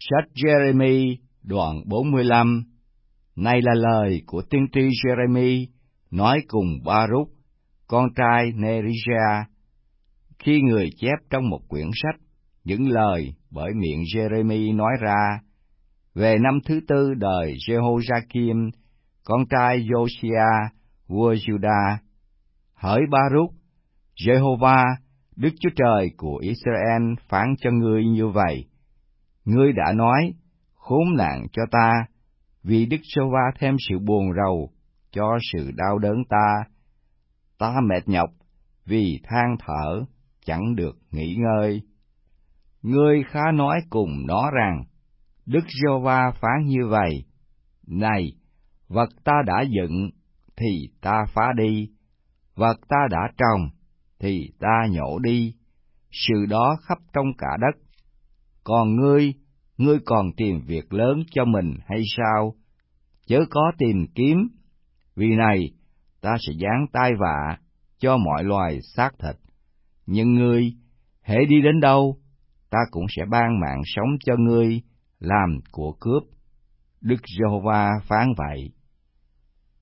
Sách Giê-rê-mi đoạn 45. Này là lời của tiên tri Giê-rê-mi nói cùng Ba-rúc, con trai Nê-ri-gia, khi người chép trong một quyển sách những lời bởi miệng Giê-rê-mi nói ra về năm thứ tư đời Giê-hô-gia-kim, con trai Giô-si-a, vua Giu-đa. Hỡi Ba-rúc, Giê-hô-va, Đức Chúa Trời của Israel phán cho ngươi như vậy: Ngươi đã nói, khốn nạn cho ta, vì Đức Giê-hô-va thêm sự buồn rầu cho sự đau đớn ta. Ta mệt nhọc vì than thở, chẳng được nghỉ ngơi. Ngươi khá nói cùng nó rằng, Đức Giê-hô-va phán như vậy: Này, vật ta đã dựng thì ta phá đi, vật ta đã trồng thì ta nhổ đi, sự đó khắp trong cả đất. Còn ngươi còn tìm việc lớn cho mình hay sao? Chớ có tìm kiếm, vì này ta sẽ giáng tai vạ cho mọi loài xác thịt. Nhưng ngươi, hễ đi đến đâu, ta cũng sẽ ban mạng sống cho ngươi làm của cướp. Đức Giê-hô-va phán vậy.